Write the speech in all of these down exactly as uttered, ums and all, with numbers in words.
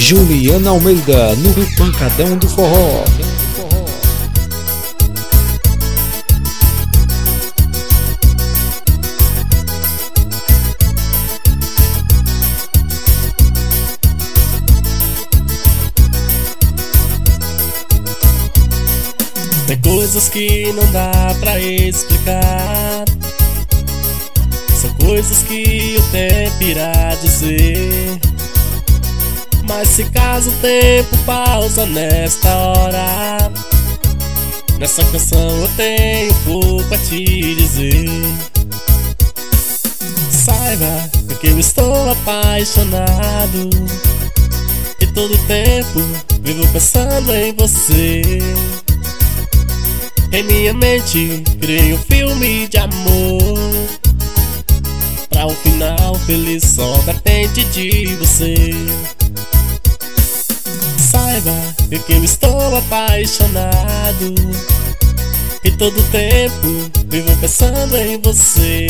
Juliana Almeida, no Pancadão do Forró. Tem coisas que não dá pra explicar, são coisas que o tempo irá dizer. Mas se caso o tempo pausa nesta hora, nessa canção eu tenho pouco a te dizer. Saiba que eu estou apaixonado e todo tempo vivo pensando em você. Em minha mente criei um filme de amor, pra um final feliz só depende de você. Saiba que eu estou apaixonado e todo tempo vivo pensando em você.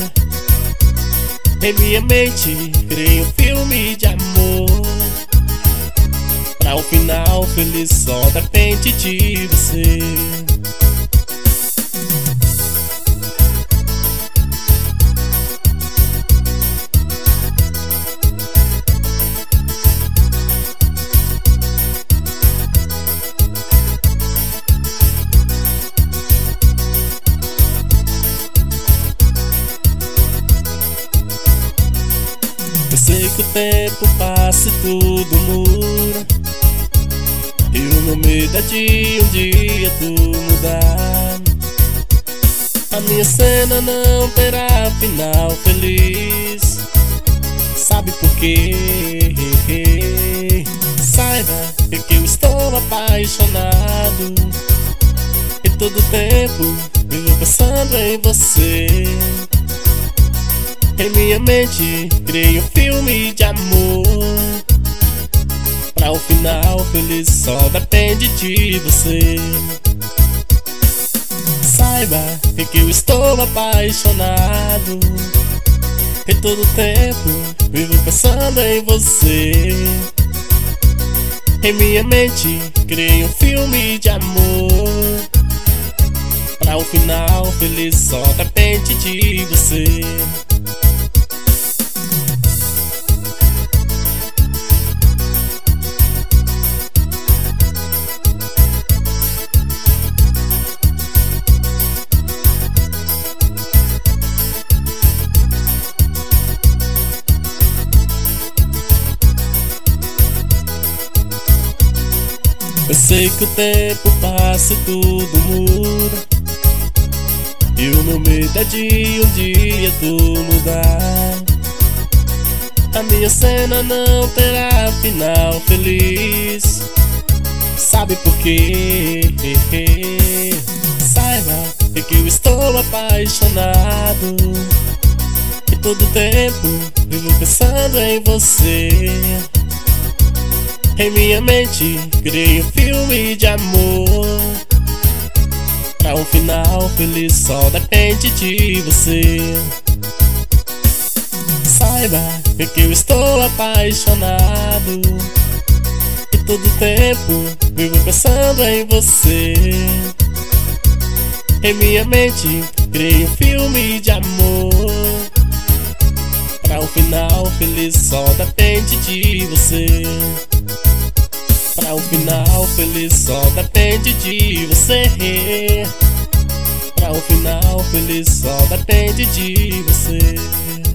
Em minha mente criei um filme de amor, pra um final feliz só depende de você. Eu sei que o tempo passa e tudo muda, e o meu medo é de um dia tu mudar. A minha cena não terá final feliz, sabe por quê? Saiba que eu estou apaixonado e todo tempo vivo pensando em você. Em minha mente criei um filme de amor, pra um final feliz só depende de você. Saiba que eu estou apaixonado e todo tempo vivo pensando em você. Em minha mente criei um filme de amor, pra um final feliz só depende de você. Eu sei que o tempo passa e tudo muda, e o meu medo é de um dia tu mudar. A minha cena não terá final feliz, sabe por quê? Saiba que eu estou apaixonado e todo tempo vivo pensando em você. Em minha mente criei um filme de amor, pra um final feliz só depende de você. Saiba que eu estou apaixonado e todo tempo vivo pensando em você. Em minha mente criei um filme de amor, pra um final feliz só depende de você. Pra um final feliz só depende de você. Pra um final feliz só depende de você.